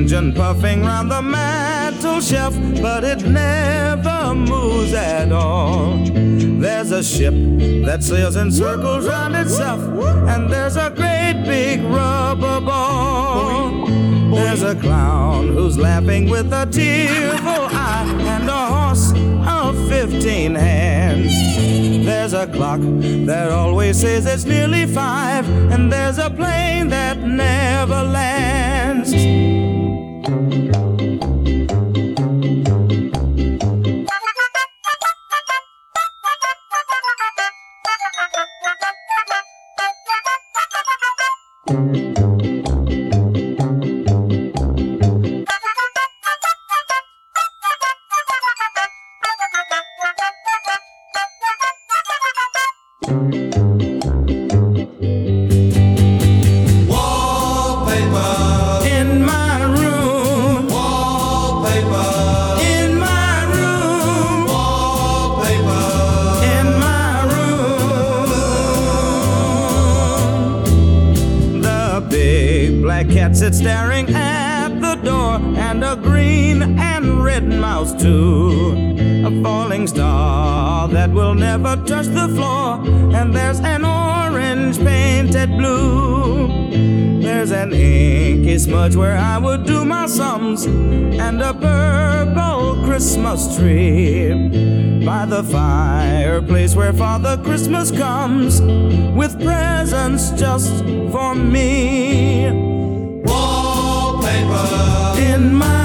engine puffing round the mantel shelf, but it never moves at all. There's a ship that sails in circles round itself, and there's a great big rubber ball. There's a clown who's laughing with a tearful eye, and a horse of 15 hands. There's a clock that always says it's nearly 5, and there's a plane that never lands. Cat sits staring at the door, and a green and red mouse too. A falling star that will never touch the floor, and there's an orange painted blue. There's an inky smudge where I would do my sums, and a purple Christmas tree by the fireplace where Father Christmas comes with presents just for me. Wallpaper in my